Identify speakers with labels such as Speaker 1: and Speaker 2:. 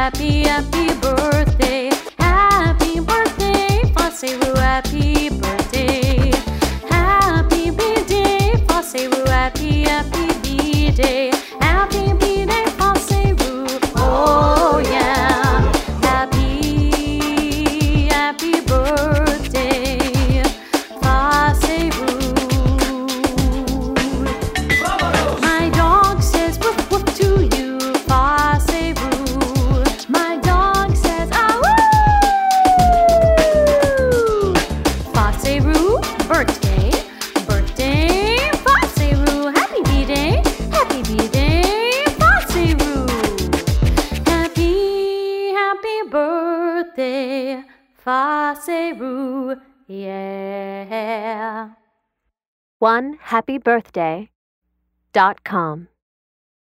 Speaker 1: happy, happy birthday. Happy birthday, Fossey-Roo, happy birthday. Happy B-Day, Fossey-Roo, happy, happy B-Day. Happy B-Day, Fossey-Roo, oh yeah. Happy, happy birthday, Fossey-Roo. My dog says woof woof to you, Fossey-Roo. My dog says ah woo. Fossey-Roo, birthday, birthday, Fossey-Roo. Happy B-Day, happy B-Day, Fossey-Roo. Happy, happy birthday, Fossey-Roo, yeah.
Speaker 2: OneHappyBirthday.com